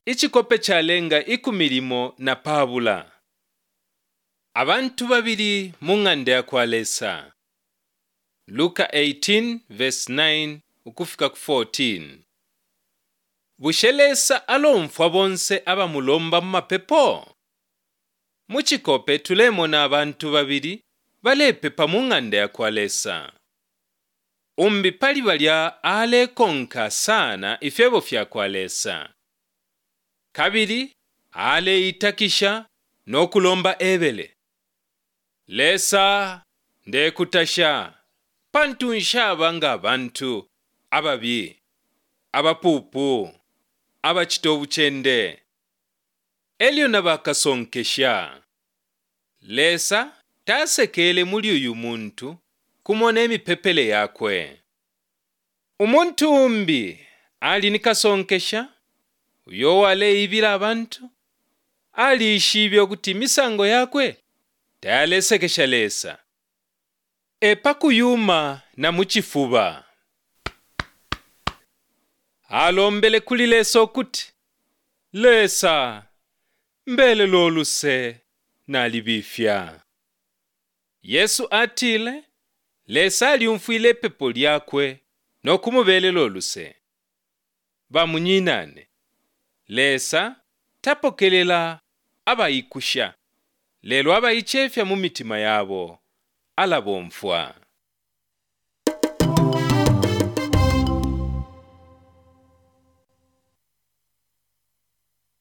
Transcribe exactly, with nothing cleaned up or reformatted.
ichikope chalenga ikumilimo na Pabula. Abantu babiri mung'ande ya kwalesa. Luka eighteen verse nine ukufika ku fourteen. Bushelesa alomfwa bonse abamulomba mumapepo. Muchikope tulemona abantu babiri balepepa mung'ande ya kwalesa. Umbi pali balya alekonka sana ifebo fya kwalesa. Kabiri ale itakisha nokulomba ebele. Lesa ndekutasha pantu nshaba nga abantu ababi abapupu abachitobu chende elyo nabakasonkesha. Lesa tasekele muli uyu muntu kumona emipepele yakwe. Umuntu umbi ali nikasonkesha uyo wale ibila abantu ali ishibyo kuti misango yakwe tayalesekesha lesa. Epa kuyuma na muchifuba alombele kuli lesa okuti lesa mbele loluse nalibifya. Yesu atile lesa aliumfwile pepo lyakwe nokumubele loluse. Bamunyinane lesa tapokelela abayikusha lelo abayichefya mu mitima yabo alabomfwa.